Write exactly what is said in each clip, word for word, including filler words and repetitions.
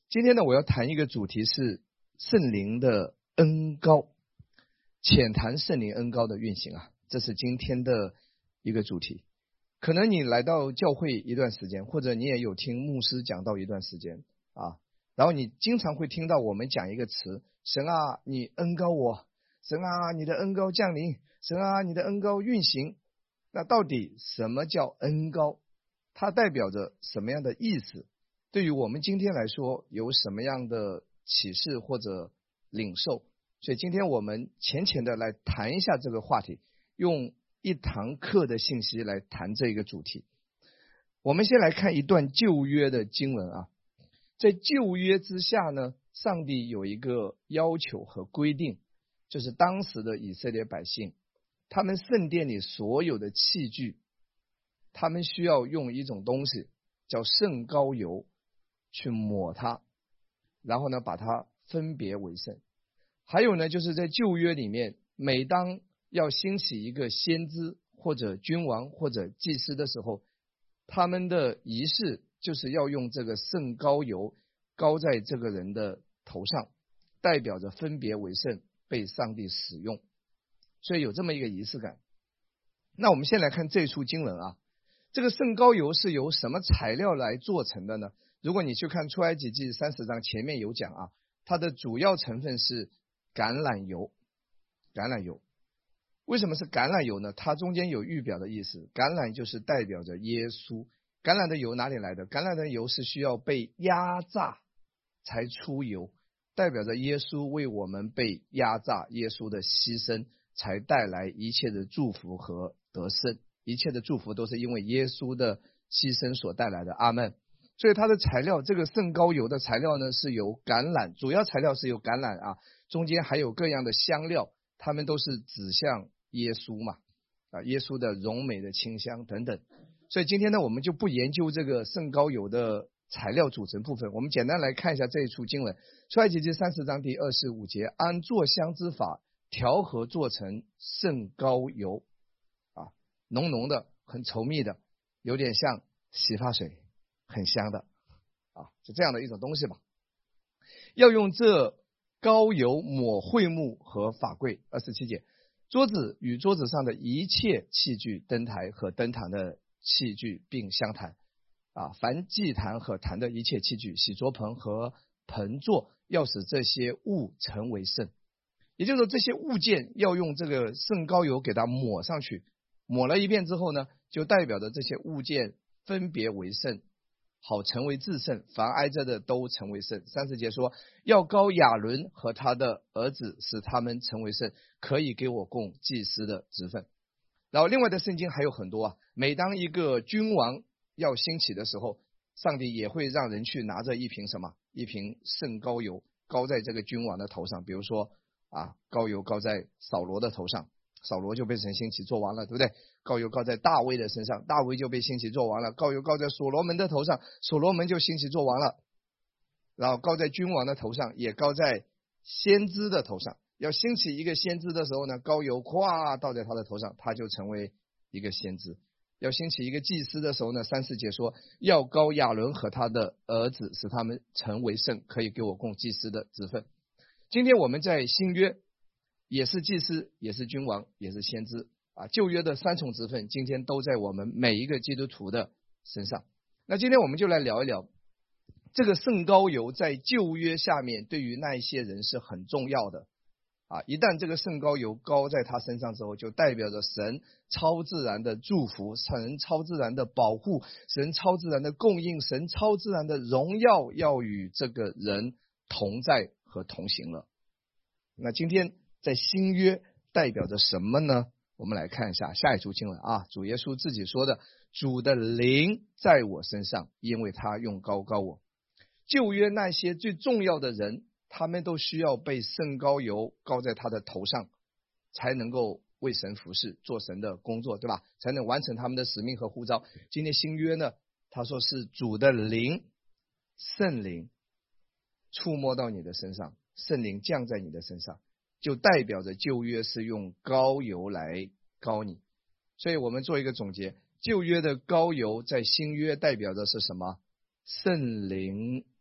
今天呢，我要谈一个主题是圣灵的恩膏，浅谈圣灵恩膏的运行啊，这是今天的一个主题。可能你来到教会一段时间，或者你也有听牧师讲到一段时间啊，然后你经常会听到我们讲一个词：神啊，你恩膏我；神啊，你的恩膏降临；神啊，你的恩膏运行。那到底什么叫恩膏？它代表着什么样的意思？对于我们今天来说，有什么样的启示或者领受？所以今天我们浅浅的来谈一下这个话题，用一堂课的信息来谈这个主题。我们先来看一段旧约的经文啊，在旧约之下呢，上帝有一个要求和规定，就是当时的以色列百姓，他们圣殿里所有的器具，他们需要用一种东西叫圣膏油去抹它，然后呢把它分别为圣。还有呢，就是在旧约里面，每当要兴起一个先知或者君王或者祭司的时候，他们的仪式就是要用这个圣膏油膏在这个人的头上，代表着分别为圣，被上帝使用，所以有这么一个仪式感。那我们先来看这处经文啊，这个圣膏油是由什么材料来做成的呢？如果你去看出埃及记三十章前面有讲啊，它的主要成分是橄榄油。橄榄油为什么是橄榄油呢？它中间有预表的意思，橄榄就是代表着耶稣。橄榄的油哪里来的？橄榄的油是需要被压榨才出油，代表着耶稣为我们被压榨，耶稣的牺牲才带来一切的祝福和得胜，一切的祝福都是因为耶稣的牺牲所带来的，阿们。所以它的材料，这个圣膏油的材料呢，是由橄榄，主要材料是由橄榄啊，中间还有各样的香料，它们都是指向耶稣嘛，啊，耶稣的荣美的清香等等。所以今天呢，我们就不研究这个圣膏油的材料组成部分，我们简单来看一下这一处经文，出埃及记三十章第二十五节，按做香之法调和做成圣膏油啊，浓浓的，很稠密的，有点像洗发水，很香的啊，就这样的一种东西吧。要用这膏油抹会幕和法柜。二十七节，桌子与桌子上的一切器具，灯台和灯坛的器具并香坛啊，凡祭坛和坛的一切器具，洗濯盆和盆座，要使这些物成为圣。也就是说，这些物件要用这个圣膏油给它抹上去，抹了一遍之后呢，就代表着这些物件分别为圣，好成为至圣，凡挨着的都成为圣。三十节说，要膏亚伦和他的儿子，使他们成为圣，可以给我供祭司的职分。然后另外的圣经还有很多啊，每当一个君王要兴起的时候，上帝也会让人去拿着一瓶什么，一瓶圣膏油膏在这个君王的头上。比如说啊，膏油膏在扫罗的头上，扫罗就被神兴起做王了，对不对？膏油膏在大卫的身上，大卫就被兴起做王了。膏油膏在所罗门的头上，所罗门就兴起做王了。然后膏在君王的头上，也膏在先知的头上。要兴起一个先知的时候呢，膏油咵倒在他的头上，他就成为一个先知。要兴起一个祭司的时候呢，三十节说，要膏亚伦和他的儿子，使他们成为圣，可以给我供祭司的职分。今天我们在新约也是祭司，也是君王，也是先知啊，旧约的三重职分今天都在我们每一个基督徒的身上。那今天我们就来聊一聊这个圣膏油在旧约下面对于那一些人是很重要的啊，一旦这个圣膏油膏在他身上之后，就代表着神超自然的祝福，神超自然的保护，神超自然的供应，神超自然的荣耀要与这个人同在和同行了。那今天在新约代表着什么呢？我们来看一下下一处经文啊，主耶稣自己说的，主的灵在我身上，因为他用膏膏我。旧约那些最重要的人，他们都需要被圣膏油膏在他的头上，才能够为神服侍，做神的工作，对吧？才能完成他们的使命和呼召。今天新约呢，他说是主的灵，圣灵触摸到你的身上，圣灵降在你的身上，就代表着旧约是用膏油来膏你。所以我们做一个总结，旧约的膏油在新约代表的是什么？圣灵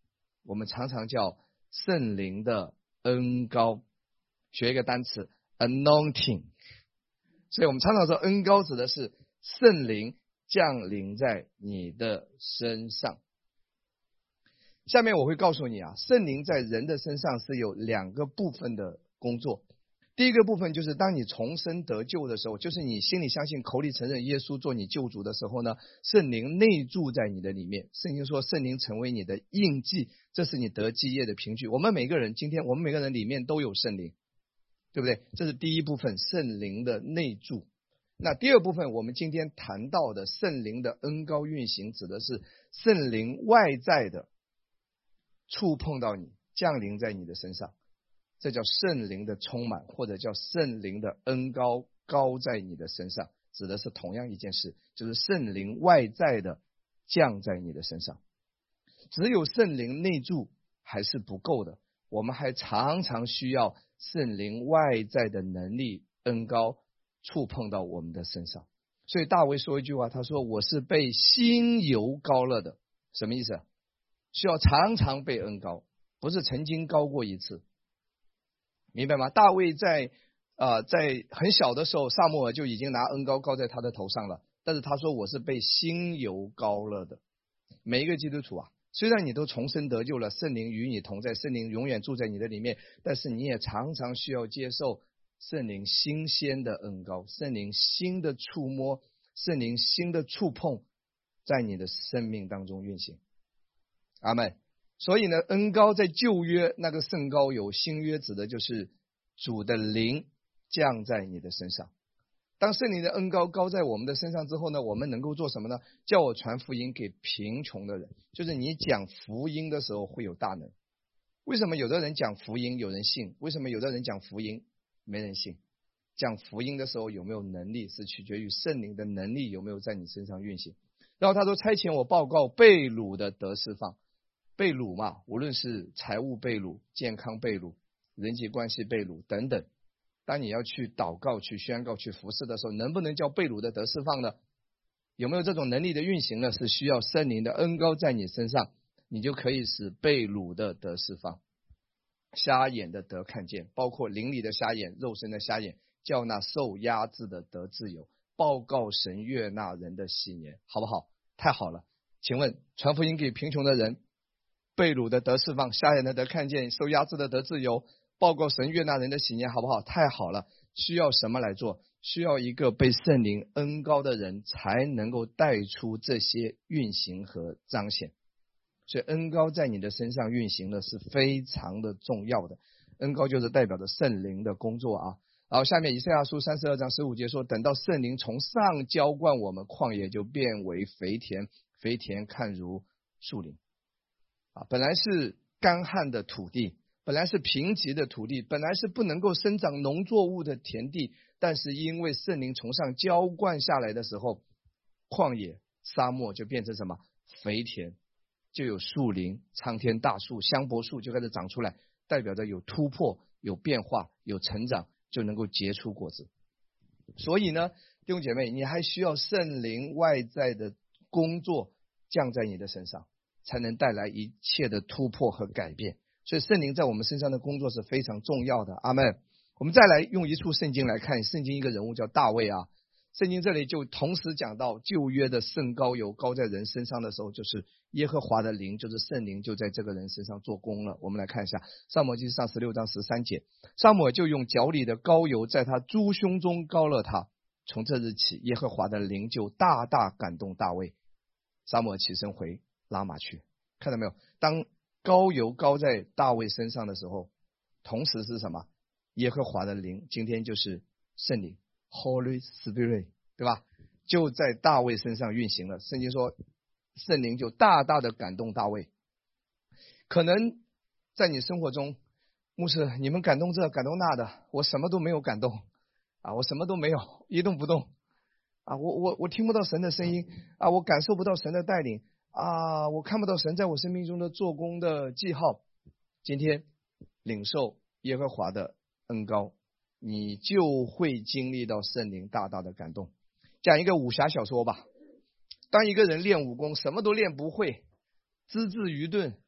我们常常叫圣灵的恩膏。学一个单词 anointing， 所以我们常常说恩膏指的是圣灵降临在你的身上。下面我会告诉你啊，圣灵在人的身上是有两个部分的工作。第一个部分就是当你重生得救的时候，就是你心里相信口里承认耶稣做你救主的时候呢，圣灵内住在你的里面。圣经说圣灵成为你的印记，这是你得基业的凭据。我们每个人今天我们每个人里面都有圣灵，对不对？这是第一部分，圣灵的内住。那第二部分我们今天谈到的圣灵的恩膏运行，指的是圣灵外在的触碰到你，降临在你的身上，这叫圣灵的充满，或者叫圣灵的恩膏膏在你的身上，指的是同样一件事，就是圣灵外在的降在你的身上。只有圣灵内住还是不够的，我们还常常需要圣灵外在的能力恩膏触碰到我们的身上。所以大卫说一句话，他说我是被新油膏了的。什么意思？需要常常被恩膏，不是曾经膏过一次，明白吗？大卫在呃在很小的时候，撒母耳就已经拿恩膏膏在他的头上了，但是他说我是被新油膏了的。每一个基督徒啊，虽然你都重生得救了，圣灵与你同在，圣灵永远住在你的里面，但是你也常常需要接受圣灵新鲜的恩膏，圣灵新的触摸，圣灵新的触碰在你的生命当中运行。阿们。所以呢，恩膏在旧约那个圣膏有，新约指的就是主的灵降在你的身上。当圣灵的恩膏膏在我们的身上之后呢，我们能够做什么呢？叫我传福音给贫穷的人，就是你讲福音的时候会有大能。为什么有的人讲福音有人信？为什么有的人讲福音没人信？讲福音的时候有没有能力，是取决于圣灵的能力有没有在你身上运行。然后他说差遣我报告被掳的得释放。被掳嘛，无论是财务被掳、健康被掳、人际关系被掳等等，当你要去祷告、去宣告、去服侍的时候，能不能叫被掳的得释放呢？有没有这种能力的运行呢？是需要圣灵的恩膏在你身上，你就可以使被掳的得释放，瞎眼的得看见，包括灵里的瞎眼、肉身的瞎眼，叫那受压制的得自由，报告神悦纳人的喜年，好不好？太好了。请问传福音给贫穷的人，被掳的得释放，瞎眼的得看见，受压制的得自由，报告神悦纳人的喜年，好不好？太好了。需要什么来做？需要一个被圣灵恩膏的人才能够带出这些运行和彰显。所以恩膏在你的身上运行的是非常的重要的。恩膏就是代表着圣灵的工作啊。然后下面以赛亚书三十二章十五节说，等到圣灵从上浇灌我们，旷野就变为肥田，肥田看如树林。啊，本来是干旱的土地，本来是贫瘠的土地，本来是不能够生长农作物的田地，但是因为圣灵从上浇灌下来的时候，旷野沙漠就变成什么？肥田，就有树林，苍天大树、香柏树就开始长出来，代表着有突破、有变化、有成长，就能够结出果子。所以呢，弟兄姐妹，你还需要圣灵外在的工作降在你的身上，才能带来一切的突破和改变。所以圣灵在我们身上的工作是非常重要的。阿们。我们再来用一处圣经来看，圣经一个人物叫大卫啊。圣经这里就同时讲到旧约的圣膏油膏在人身上的时候，就是耶和华的灵，就是圣灵就在这个人身上做工了。我们来看一下撒母耳记上十六章十三节，撒母耳就用脚里的膏油在他猪胸中膏了他，从这日起耶和华的灵就大大感动大卫。撒母耳起身回拉玛去。看到没有？当膏油膏在大卫身上的时候，同时是什么？耶和华的灵，今天就是圣灵 Holy Spirit， 对吧？就在大卫身上运行了。圣经说圣灵就大大的感动大卫。可能在你生活中，牧师你们感动这感动那的，我什么都没有感动啊，我什么都没有，一动不动啊，我我我听不到神的声音啊，我感受不到神的带领啊，我看不到神在我生命中的做工的记号。今天领受耶和华的恩膏，你就会经历到圣灵大大的感动。讲一个武侠小说吧，当一个人练武功什么都练不会，资质愚钝，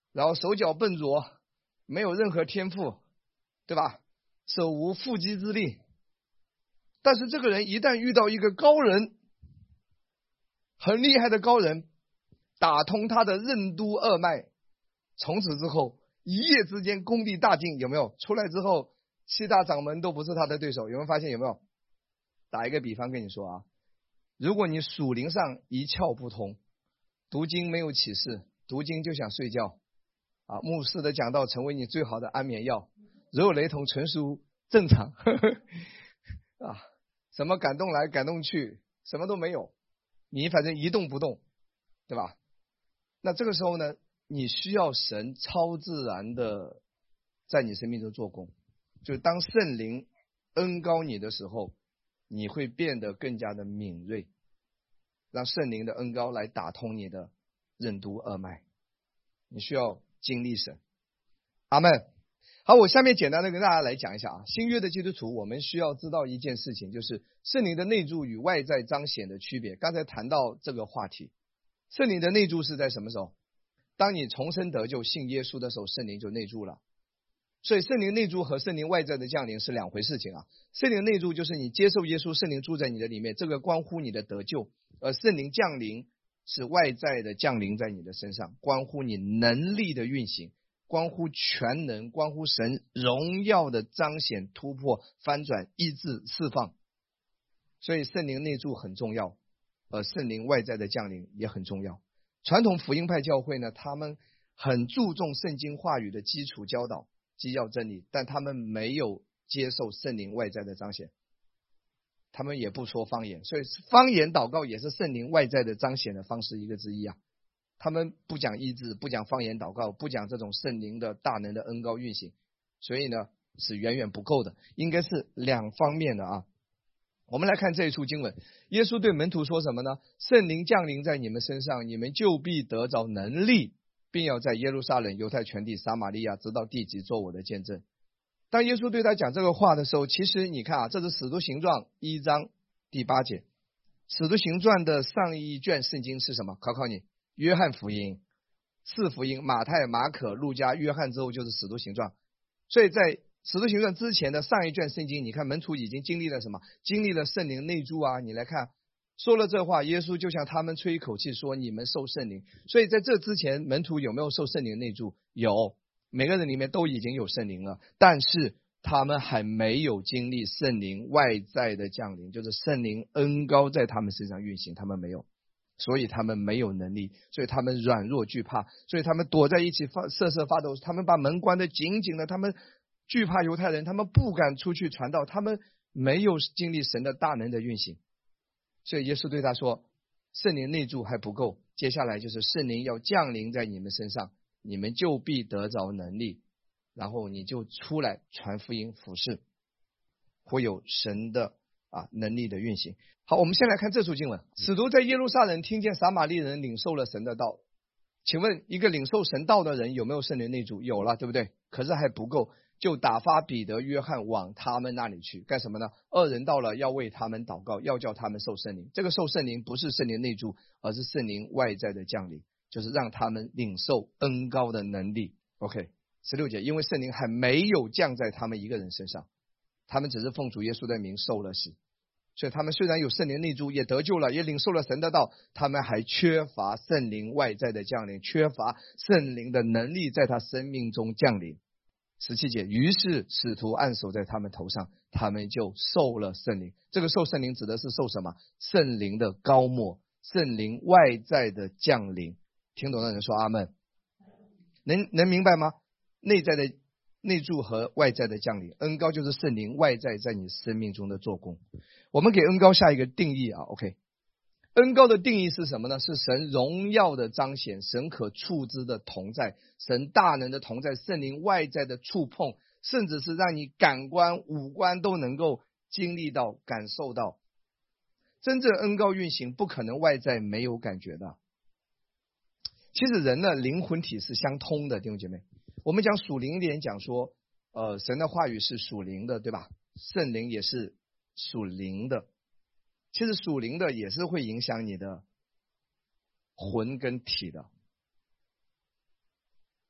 然后手脚笨拙，没有任何天赋，对吧？手无缚鸡之力。但是这个人一旦遇到一个高人，很厉害的高人，打通他的任督二脉，从此之后一夜之间功力大进，有没有？出来之后七大掌门都不是他的对手，有没有发现？有没有？打一个比方跟你说啊，如果你属灵上一窍不通，读经没有启示，读经就想睡觉啊，牧师的讲道成为你最好的安眠药，如有雷同纯属正常呵呵啊，什么感动来感动去，什么都没有，你反正一动不动，对吧？那这个时候呢，你需要神超自然的在你生命中做工，就是当圣灵恩膏你的时候，你会变得更加的敏锐，让圣灵的恩膏来打通你的任督二脉，你需要经历神。阿们。好，我下面简单的跟大家来讲一下啊，新约的基督徒我们需要知道一件事情，就是圣灵的内住与外在彰显的区别。刚才谈到这个话题，圣灵的内住是在什么时候？当你重生得救信耶稣的时候，圣灵就内住了。所以圣灵内住和圣灵外在的降临是两回事情啊。圣灵内住就是你接受耶稣，圣灵住在你的里面，这个关乎你的得救；而圣灵降临是外在的降临在你的身上，关乎你能力的运行，关乎全能，关乎神荣耀的彰显、突破、翻转、医治、释放。所以圣灵内住很重要，而圣灵外在的降临也很重要。传统福音派教会呢，他们很注重圣经话语的基础教导、基要真理，但他们没有接受圣灵外在的彰显，他们也不说方言，所以方言祷告也是圣灵外在的彰显的方式一个之一啊。他们不讲医治，不讲方言祷告，不讲这种圣灵的大能的恩膏运行，所以呢是远远不够的，应该是两方面的啊。我们来看这一处经文，耶稣对门徒说什么呢？圣灵降临在你们身上，你们就必得着能力，并要在耶路撒冷、犹太全地、撒玛利亚直到地极做我的见证。当耶稣对他讲这个话的时候，其实你看啊，这是使徒行传一章第八节。使徒行传的上一卷圣经是什么？考考你，约翰福音、四福音、马太、马可、路加、约翰之后就是使徒行传。所以在使徒行传之前的上一卷圣经，你看门徒已经经历了什么？经历了圣灵内住啊。你来看，说了这话，耶稣就向他们吹一口气说，你们受圣灵。所以在这之前，门徒有没有受圣灵内住？有，每个人里面都已经有圣灵了，但是他们还没有经历圣灵外在的降临，就是圣灵恩膏在他们身上运行，他们没有，所以他们没有能力，所以他们软弱惧怕，所以他们躲在一起发瑟瑟发抖，他们把门关得紧紧的，他们惧怕犹太人，他们不敢出去传道，他们没有经历神的大能的运行。所以耶稣对他说，圣灵内住还不够，接下来就是圣灵要降临在你们身上，你们就必得着能力，然后你就出来传福音服事，会有神的啊能力的运行。好，我们先来看这处经文，使徒在耶路撒冷听见撒玛利人领受了神的道。请问一个领受神道的人有没有圣灵内住？有了，对不对？可是还不够，就打发彼得、约翰往他们那里去，干什么呢？二人到了，要为他们祷告，要叫他们受圣灵。这个受圣灵不是圣灵内住，而是圣灵外在的降临，就是让他们领受恩膏的能力。 OK， 十六节，因为圣灵还没有降在他们一个人身上，他们只是奉主耶稣的名受了洗，所以他们虽然有圣灵内住，也得救了，也领受了神的道，他们还缺乏圣灵外在的降临，缺乏圣灵的能力在他生命中降临。十七节，于是使徒按手在他们头上，他们就受了圣灵。这个受圣灵指的是受什么？圣灵的膏抹，圣灵外在的降临。听懂的人说阿们。能能明白吗？内在的内住和外在的降临，恩膏就是圣灵外在在你生命中的做工。我们给恩膏下一个定义啊 ，OK， 恩膏的定义是什么呢？是神荣耀的彰显，神可触知的同在，神大能的同在，圣灵外在的触碰，甚至是让你感官五官都能够经历到感受到。真正恩膏运行不可能外在没有感觉的。其实人的灵魂体是相通的，弟兄姐妹，我们讲属灵一点讲说呃，神的话语是属灵的，对吧？圣灵也是属灵的，其实属灵的也是会影响你的魂跟体的。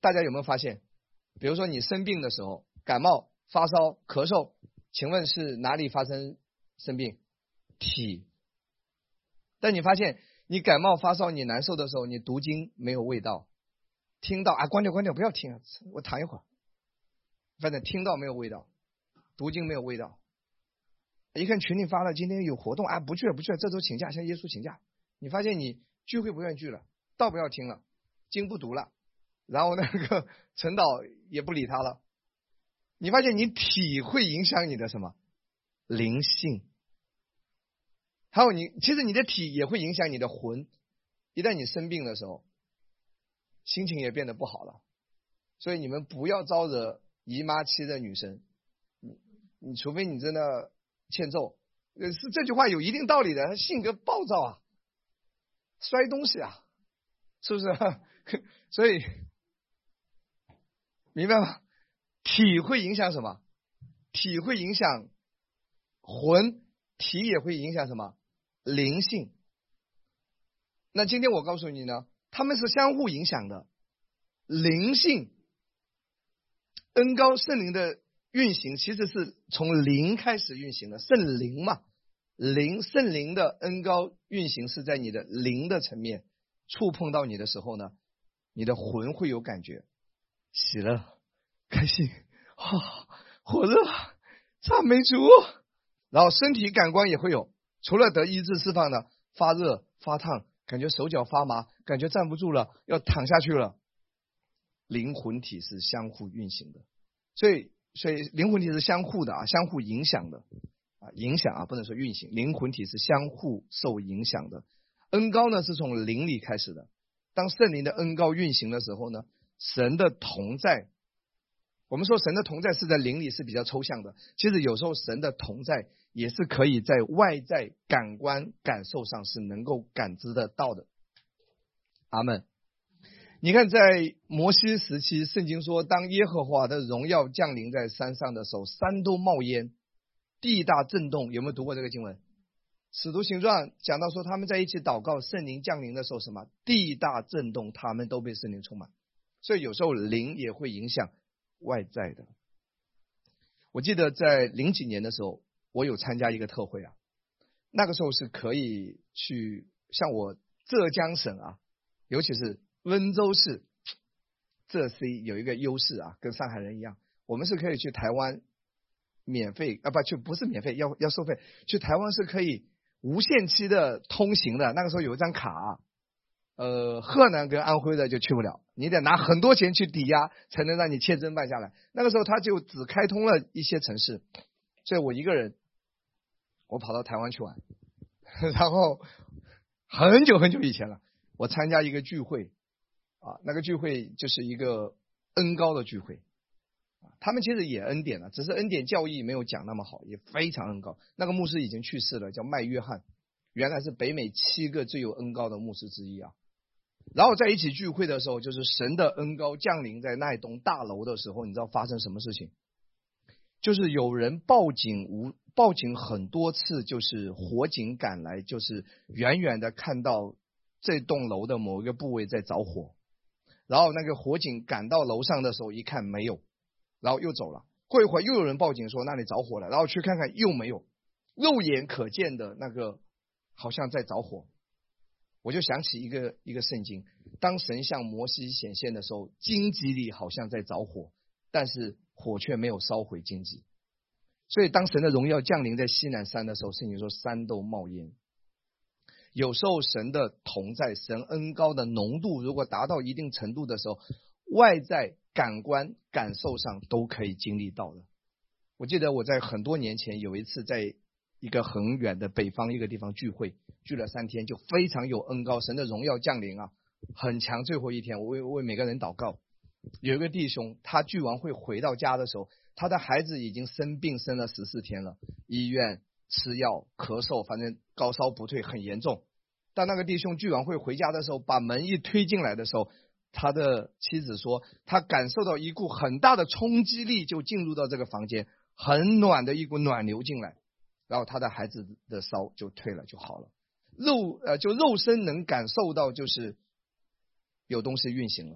大家有没有发现，比如说你生病的时候，感冒、发烧、咳嗽，请问是哪里发生生病？体。但你发现你感冒发烧你难受的时候，你读经没有味道，听到啊关掉关掉不要听啊，我躺一会儿，反正听到没有味道，读经没有味道。一看群里发了今天有活动啊，不去了不去了，这周请假，向耶稣请假。你发现你聚会不愿意聚了，道不要听了，经不读了，然后那个陈导也不理他了。你发现你体会影响你的什么灵性，还有你其实你的体也会影响你的魂。一旦你生病的时候，心情也变得不好了。所以你们不要招惹姨妈期的女生，你你除非你真的欠揍，是这句话有一定道理的。他性格暴躁啊，摔东西啊，是不是？所以明白吗？体会影响什么？体会影响魂，体也会影响什么？灵性。那今天我告诉你呢，他们是相互影响的。灵性恩膏圣灵的运行其实是从灵开始运行的，圣灵嘛，灵圣灵的恩膏运行是在你的灵的层面，触碰到你的时候呢，你的魂会有感觉，喜乐、开心、啊、火热、赞美主，然后身体感官也会有，除了得医治释放的，发热、发烫，感觉手脚发麻，感觉站不住了，要躺下去了。灵魂体是相互运行的，所以所以灵魂体是相互的啊，相互影响的啊，影响啊，不能说运行，灵魂体是相互受影响的。恩膏呢是从灵里开始的，当圣灵的恩膏运行的时候呢，神的同在，我们说神的同在是在灵里是比较抽象的，其实有时候神的同在也是可以在外在感官感受上是能够感知得到的。阿们。你看在摩西时期，圣经说当耶和华的荣耀降临在山上的时候，山都冒烟，地大震动。有没有读过这个经文？使徒行传讲到说他们在一起祷告，圣灵降临的时候什么？地大震动，他们都被圣灵充满。所以有时候灵也会影响外在的。我记得在零几年的时候，我有参加一个特会啊，那个时候是可以去像我浙江省啊，尤其是温州市，浙 C 有一个优势啊，跟上海人一样，我们是可以去台湾免费啊，不去不是免费，要要收费。去台湾是可以无限期的通行的。那个时候有一张卡啊，呃，河南跟安徽的就去不了，你得拿很多钱去抵押，才能让你签证办下来。那个时候他就只开通了一些城市，所以我一个人，我跑到台湾去玩，然后很久很久以前了，我参加一个聚会。啊，那个聚会就是一个恩膏的聚会，他们其实也恩典了，只是恩典教义没有讲那么好，也非常恩膏。那个牧师已经去世了，叫麦约翰，原来是北美七个最有恩膏的牧师之一啊。然后在一起聚会的时候，就是神的恩膏降临在那一栋大楼的时候，你知道发生什么事情？就是有人报警无报警很多次，就是火警赶来，就是远远的看到这栋楼的某一个部位在着火。然后那个火警赶到楼上的时候一看没有，然后又走了。过一会儿又有人报警说那里着火了，然后去看看又没有，肉眼可见的那个好像在着火。我就想起一个一个圣经，当神向摩西显现的时候，荆棘里好像在着火，但是火却没有烧毁荆棘。所以当神的荣耀降临在西南山的时候，圣经说山都冒烟。有时候神的同在，神恩膏的浓度如果达到一定程度的时候，外在感官感受上都可以经历到的。我记得我在很多年前有一次在一个很远的北方一个地方聚会，聚了三天，就非常有恩膏，神的荣耀降临啊，很强。最后一天我为为每个人祷告，有一个弟兄他聚完会回到家的时候，他的孩子已经生病生了十四天了，医院吃药咳嗽，反正高烧不退，很严重。当那个弟兄聚完会回家的时候，把门一推进来的时候，他的妻子说他感受到一股很大的冲击力就进入到这个房间，很暖的一股暖流进来，然后他的孩子的烧就退了，就好了。肉呃，就肉身能感受到就是有东西运行了。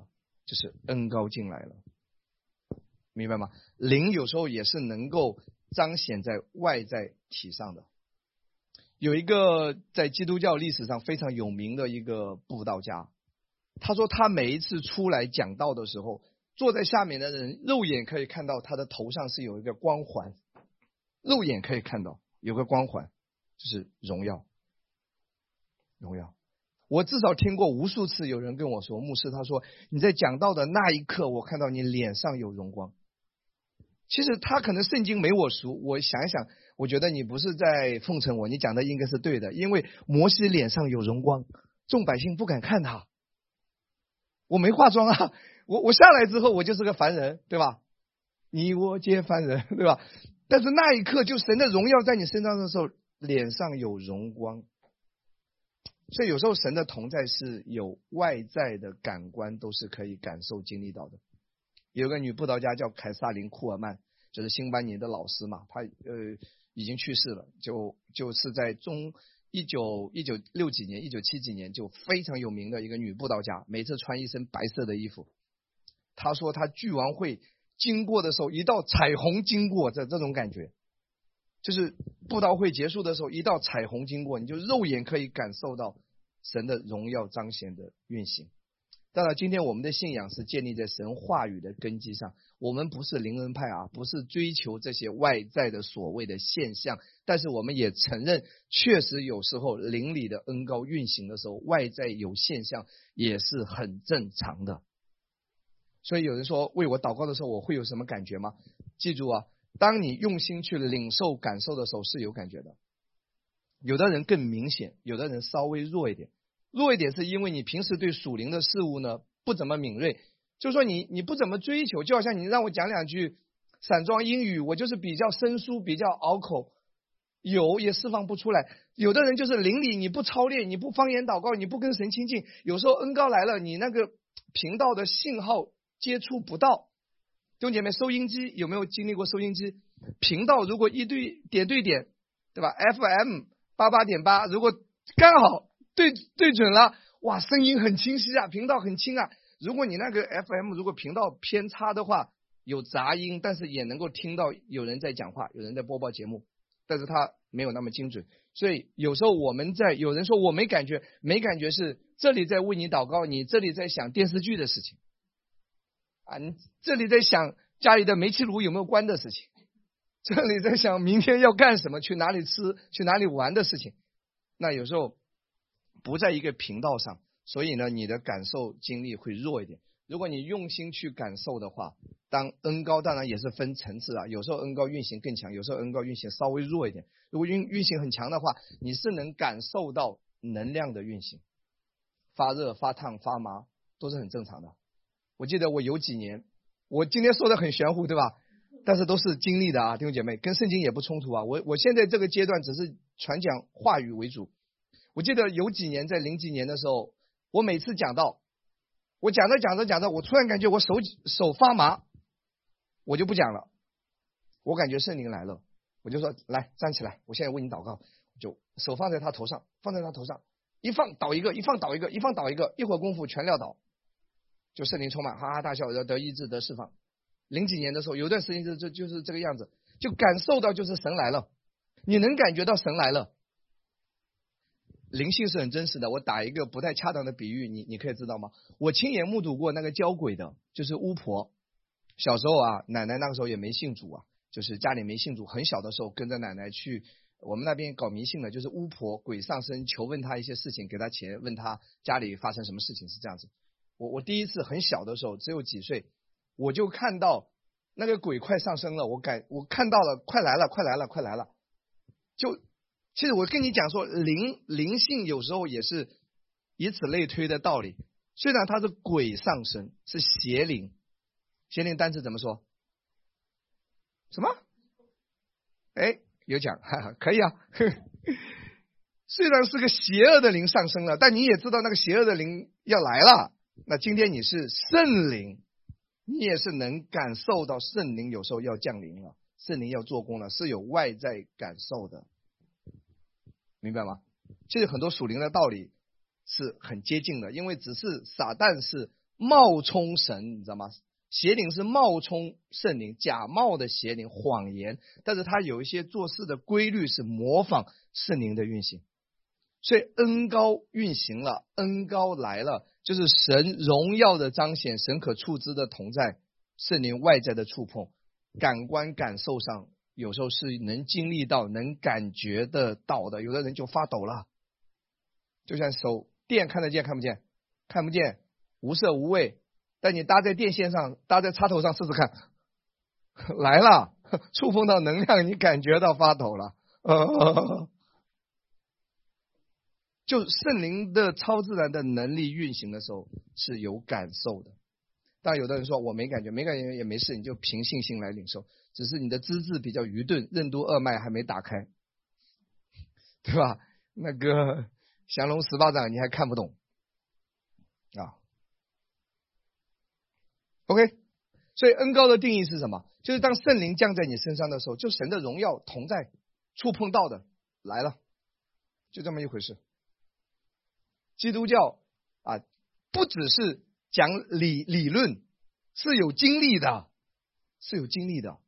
就是恩膏进来了，明白吗？灵有时候也是能够彰显在外在体上的。有一个在基督教历史上非常有名的一个布道家，他说他每一次出来讲道的时候，坐在下面的人肉眼可以看到他的头上是有一个光环，肉眼可以看到有个光环，就是荣耀，荣耀。我至少听过无数次有人跟我说，牧师他说你在讲道的那一刻，我看到你脸上有荣光。其实他可能圣经没我熟，我想一想，我觉得你不是在奉承我，你讲的应该是对的，因为摩西脸上有荣光，众百姓不敢看他。我没化妆啊，我我下来之后我就是个凡人，对吧？你我皆凡人，对吧？但是那一刻就神的荣耀在你身上的时候，脸上有荣光。所以有时候神的同在是有外在的感官都是可以感受经历到的。有个女布道家叫凯撒琳·库尔曼，就是辛班尼的老师嘛，她呃已经去世了，就就是在中一九一九六几年、一九七几年就非常有名的一个女布道家，每次穿一身白色的衣服。她说她聚完会经过的时候，一道彩虹经过，这这种感觉，就是布道会结束的时候，一道彩虹经过，你就肉眼可以感受到神的荣耀彰显的运行。当然今天我们的信仰是建立在神话语的根基上，我们不是灵恩派啊，不是追求这些外在的所谓的现象，但是我们也承认确实有时候灵里的恩膏运行的时候，外在有现象也是很正常的。所以有人说为我祷告的时候我会有什么感觉吗？记住啊，当你用心去领受感受的时候是有感觉的，有的人更明显，有的人稍微弱一点。弱一点是因为你平时对属灵的事物呢不怎么敏锐，就是说你你不怎么追求，就好像你让我讲两句散装英语，我就是比较生疏，比较拗口，有也释放不出来。有的人就是灵里你不操练，你不方言祷告，你不跟神亲近，有时候恩膏来了，你那个频道的信号接触不到。弟兄姐妹，收音机有没有经历过？收音机频道如果一对点对点，对吧？ F M 八八点八，如果刚好对对准了，哇，声音很清晰啊，频道很轻啊。如果你那个 F M 如果频道偏差的话，有杂音，但是也能够听到有人在讲话，有人在播报节目，但是它没有那么精准。所以有时候我们在，有人说我没感觉，没感觉是这里在为你祷告，你这里在想电视剧的事情啊，你这里在想家里的煤气炉有没有关的事情，这里在想明天要干什么，去哪里吃，去哪里玩的事情。那有时候不在一个频道上，所以呢，你的感受经历会弱一点。如果你用心去感受的话，当恩膏当然也是分层次啊，有时候恩膏运行更强，有时候恩膏运行稍微弱一点。如果运运行很强的话，你是能感受到能量的运行，发热、发烫、发麻都是很正常的。我记得我有几年，我今天说的很玄乎，对吧？但是都是经历的啊，弟兄姐妹，跟圣经也不冲突啊。我我现在这个阶段只是传讲话语为主。我记得有几年，在零几年的时候，我每次讲到，我讲着讲着讲着，我突然感觉我手手发麻，我就不讲了。我感觉圣灵来了，我就说来站起来，我现在为你祷告，就手放在他头上，放在他头上，一放倒一个，一放倒一个，一放倒一个，一会儿功夫全撂倒，就圣灵充满，哈哈大笑，得医治得释放。零几年的时候，有段时间就就就是这个样子，就感受到就是神来了，你能感觉到神来了。灵性是很真实的，我打一个不太恰当的比喻，你你可以知道吗？我亲眼目睹过那个教鬼的，就是巫婆。小时候啊，奶奶那个时候也没信主啊，就是家里没信主，很小的时候跟着奶奶去我们那边搞迷信的，就是巫婆鬼上身求问他一些事情，给他钱，问他家里发生什么事情，是这样子。我我第一次很小的时候，只有几岁，我就看到那个鬼快上身了，我感我看到了，快来了，快来了，快来了，就。其实我跟你讲说，灵灵性有时候也是以此类推的道理。虽然它是鬼上身，是邪灵，邪灵单词怎么说？什么？哎，有讲，哈哈，可以啊。虽然是个邪恶的灵上身了，但你也知道那个邪恶的灵要来了。那今天你是圣灵，你也是能感受到圣灵有时候要降临了，圣灵要做工了，是有外在感受的。明白吗？其实很多属灵的道理是很接近的，因为只是撒旦是冒充神，你知道吗？邪灵是冒充圣灵，假冒的邪灵，谎言，但是他有一些做事的规律是模仿圣灵的运行。所以恩膏运行了，恩膏来了，就是神荣耀的彰显，神可触知的同在，圣灵外在的触碰，感官感受上有时候是能经历到，能感觉得到的。有的人就发抖了，就像手电看得见看不见？看不见，无色无味，但你搭在电线上，搭在插头上试试看，来了，触碰到能量，你感觉到发抖了。呃就圣灵的超自然的能力运行的时候是有感受的。当然有的人说我没感觉，没感觉也没事，你就凭信心来领受，只是你的资质比较愚钝，任督二脉还没打开，对吧？那个降龙十八掌你还看不懂啊。 OK， 所以恩膏的定义是什么？就是当圣灵降在你身上的时候，就神的荣耀同在触碰到的来了，就这么一回事。基督教啊，不只是讲理理论，是有经历的，是有经历的。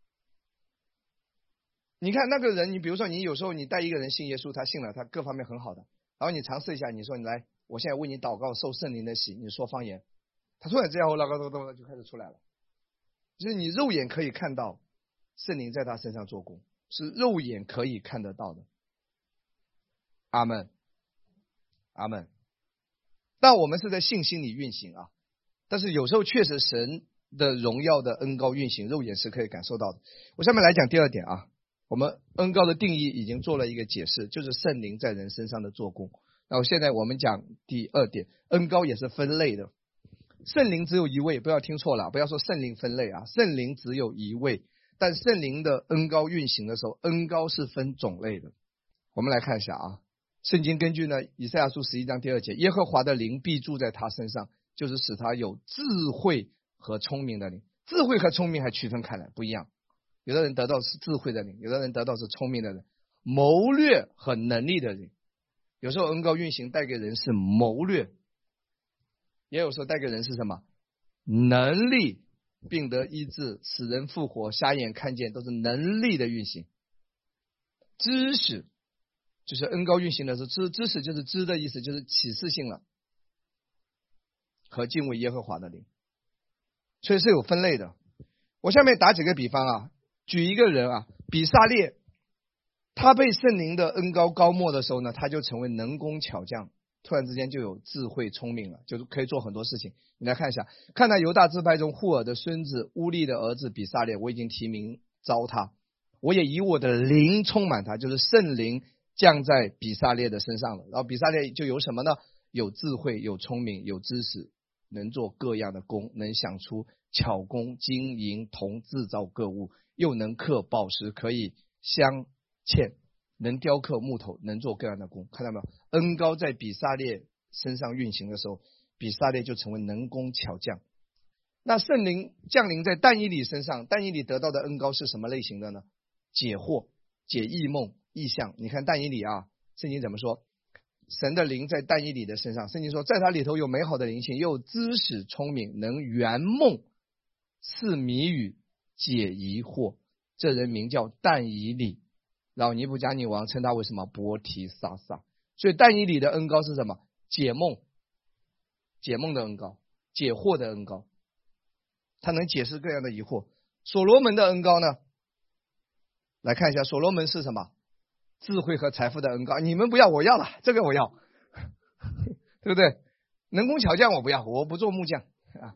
你看那个人，你比如说你有时候你带一个人信耶稣，他信了，他各方面很好的，然后你尝试一下，你说你来，我现在为你祷告，受圣灵的洗，你说方言，他突然这样那个那个就开始出来了。就是你肉眼可以看到圣灵在他身上做工，是肉眼可以看得到的。阿们。阿们。但我们是在信心里运行啊，但是有时候确实神的荣耀的恩膏运行，肉眼是可以感受到的。我下面来讲第二点啊，我们恩膏的定义已经做了一个解释，就是圣灵在人身上的做工。然后现在我们讲第二点，恩膏也是分类的。圣灵只有一位，不要听错了，不要说圣灵分类啊，圣灵只有一位，但圣灵的恩膏运行的时候，恩膏是分种类的。我们来看一下啊，圣经根据呢以赛亚书十一章第二节，耶和华的灵必住在他身上，就是使他有智慧和聪明的灵。智慧和聪明还区分开来，不一样。有的人得到是智慧的灵，有的人得到是聪明的人。谋略和能力的灵，有时候恩膏运行带给人是谋略，也有时候带给人是什么能力，病得医治，使人复活，瞎眼看见，都是能力的运行。知识就是恩膏运行的时候，知知识就是知的意思，就是启示性了，和敬畏耶和华的灵，所以是有分类的。我下面打几个比方啊，举一个人啊，比撒列，他被圣灵的恩膏膏抹的时候呢，他就成为能工巧匠，突然之间就有智慧聪明了，就是可以做很多事情。你来看一下，看到犹大支派中户尔的孙子乌利的儿子比撒列，我已经提名召他，我也以我的灵充满他，就是圣灵降在比撒列的身上了。然后比撒列就有什么呢？有智慧，有聪明，有知识，能做各样的工，能想出巧工，金银铜制造各物，又能刻宝石，可以镶嵌，能雕刻木头，能做各样的工。看到没有？恩膏在比撒列身上运行的时候，比撒列就成为能工巧匠。那圣灵降临在但以理身上，但以理得到的恩膏是什么类型的呢？解惑，解异梦异象。你看但以理啊，圣经怎么说？神的灵在但以理的身上，圣经说在他里头有美好的灵性，又知识聪明，能圆梦，是谜语，解疑惑。这人名叫但以理。然后尼布甲尼王称他为什么？波提萨撒。所以但以理的恩膏是什么？解梦，解梦的恩膏，解惑的恩膏，他能解释各样的疑惑。所罗门的恩膏呢？来看一下，所罗门是什么？智慧和财富的恩膏。你们不要，我要了，这个我要，对不对？能工巧匠我不要，我不做木匠啊。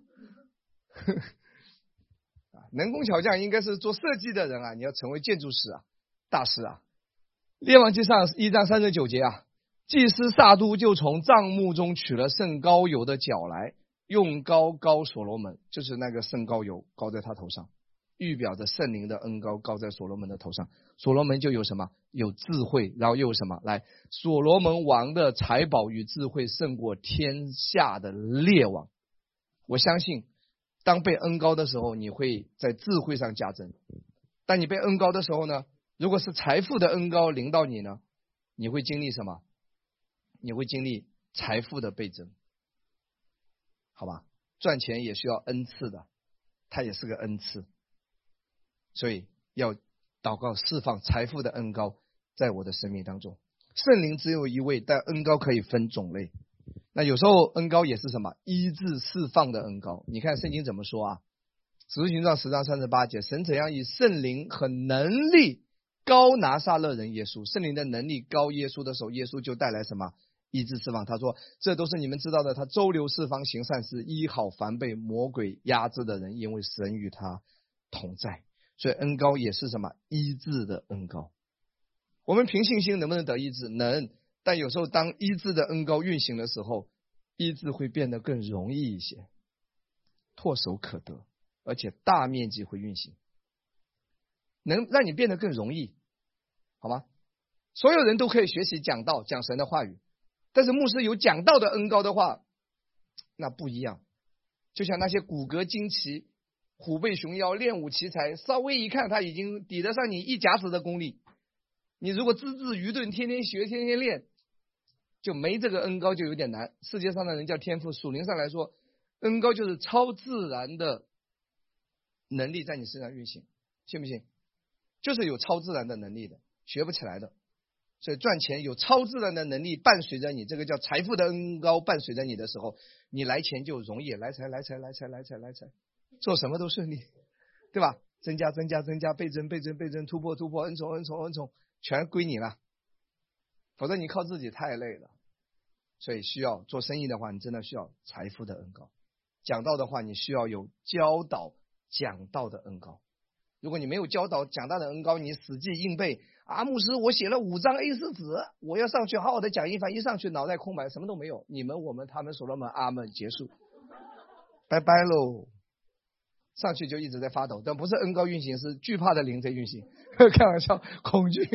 能工巧匠应该是做设计的人啊，你要成为建筑师啊，大师啊。列王记上一章三十九节啊，祭司撒都就从帐幕中取了圣膏油的角来，用膏膏所罗门，就是那个圣膏油膏在他头上，预表着圣灵的恩膏膏在所罗门的头上。所罗门就有什么？有智慧，然后又有什么？来，所罗门王的财宝与智慧胜过天下的列王。我相信当被恩膏的时候，你会在智慧上加增。当你被恩膏的时候呢，如果是财富的恩膏临到你呢，你会经历什么？你会经历财富的倍增，好吧？ 赚钱也需要恩赐的，它也是个恩赐，所以要祷告释放财富的恩膏在我的生命当中。圣灵只有一位，但恩膏可以分种类。那有时候恩膏也是什么？医治释放的恩膏。你看圣经怎么说啊？使徒行传十章三十八节，神怎样以圣灵和能力高拿撒勒人耶稣，圣灵的能力高耶稣的时候，耶稣就带来什么？医治释放。他说这都是你们知道的，他周流四方行善事，医好凡被魔鬼压制的人，因为神与他同在。所以恩膏也是什么？医治的恩膏。我们凭信心能不能得医治？能。但有时候当医治的恩膏运行的时候，医治会变得更容易一些，唾手可得，而且大面积会运行，能让你变得更容易，好吗？所有人都可以学习讲道，讲神的话语，但是牧师有讲道的恩膏的话，那不一样。就像那些骨骼惊奇、虎背熊腰、练武奇才，稍微一看他已经抵得上你一甲子的功力。你如果资质愚钝，天天学天天练，就没这个恩膏就有点难。世界上的人叫天赋，属灵上来说，恩膏就是超自然的能力在你身上运行，信不信？就是有超自然的能力的，学不起来的。所以赚钱有超自然的能力伴随着你，这个叫财富的恩膏伴随着你的时候，你来钱就容易，来财来财来财来财来财，做什么都顺利，对吧？增加增加增加，倍增倍增倍增，突破突破，恩宠恩宠恩宠，全归你了。否则你靠自己太累了。所以需要做生意的话，你真的需要财富的恩膏。讲道的话，你需要有教导讲道的恩膏。如果你没有教导讲道的恩膏，你死记硬背啊，牧师我写了五张 A 四 纸，我要上去好好的讲一番，一上去脑袋空白，什么都没有。你们我们他们所罗门阿门，结束，拜拜喽。上去就一直在发抖，但不是恩膏运行，是惧怕的灵在运行。开玩笑，恐惧。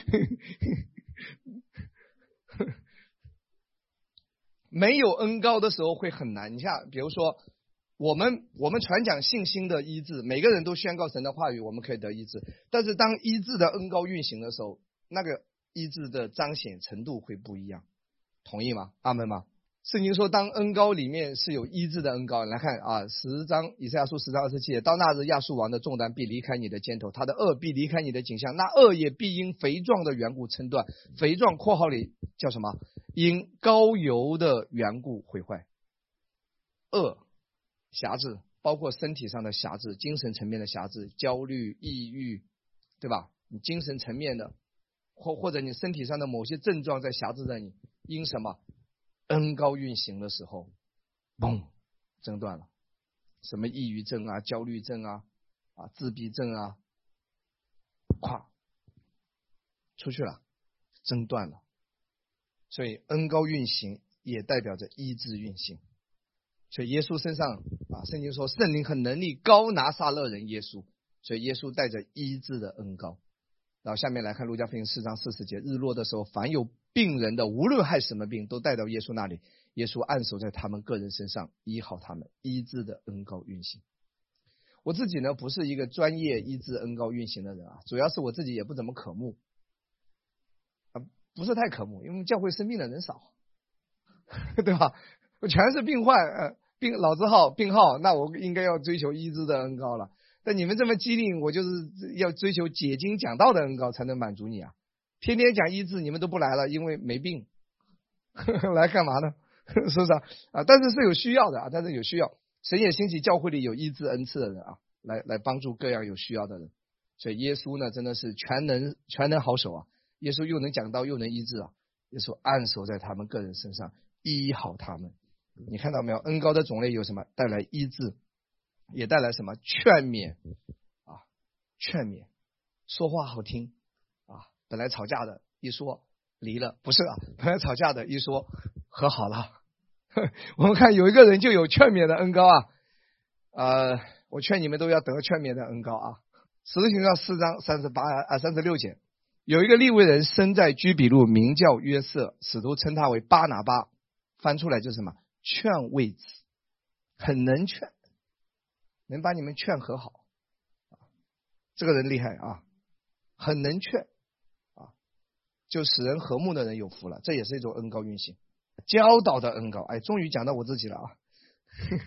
没有恩膏的时候会很难。你像比如说我们我们传讲信心的医治，每个人都宣告神的话语，我们可以得医治。但是当医治的恩膏运行的时候，那个医治的彰显程度会不一样。同意吗？阿们吗？圣经说当恩膏里面是有医治的恩膏。来看啊，十章以赛亚书十章二十七节，到那日亚述王的重担必离开你的肩头，他的恶必离开你的颈项，那恶也必因肥壮的缘故撑断。肥壮括号里叫什么？因膏油的缘故毁坏。恶辖制包括身体上的辖制，精神层面的辖制，焦虑抑郁，对吧？你精神层面的或或者你身体上的某些症状在辖制着你，因什么？恩膏运行的时候，嘣，挣断了。什么抑郁症啊、焦虑症啊、啊自闭症啊，咵出去了，挣断了。所以恩膏运行也代表着医治运行。所以耶稣身上啊，圣经说圣灵和能力高拿撒勒人耶稣，所以耶稣带着医治的恩膏。然后下面来看路加福音四章四十节，日落的时候，凡有病人的，无论害什么病，都带到耶稣那里，耶稣按手在他们个人身上，医好他们。医治的恩膏运行。我自己呢，不是一个专业医治恩膏运行的人啊，主要是我自己也不怎么渴慕啊，不是太渴慕，因为教会生病的人少，对吧？我全是病患，呃，病老字号病号，那我应该要追求医治的恩膏了。但你们这么机灵，我就是要追求解经讲道的恩膏才能满足你啊！天天讲医治，你们都不来了，因为没病，来干嘛呢？是不是啊？啊，但是是有需要的啊，但是有需要，神也兴起教会里有医治恩赐的人啊，来来帮助各样有需要的人。所以耶稣呢，真的是全能全能好手啊！耶稣又能讲道，又能医治啊！耶稣按手在他们个人身上，医好他们。你看到没有？恩膏的种类有什么？带来医治。也带来什么？劝勉啊，劝勉，说话好听啊。本来吵架的一说离了，不是啊，本来吵架的一说和好了。我们看有一个人就有劝勉的恩膏啊，呃，我劝你们都要得劝勉的恩膏啊。使徒行传四章三十八啊三十六节，有一个利未人生在居比路，名叫约瑟，使徒称他为巴拿巴，翻出来就是什么？劝慰子，很能劝。能把你们劝和好，这个人厉害啊，很能劝啊，就使人和睦的人有福了，这也是一种恩膏运行。教导的恩膏，哎，终于讲到我自己了啊。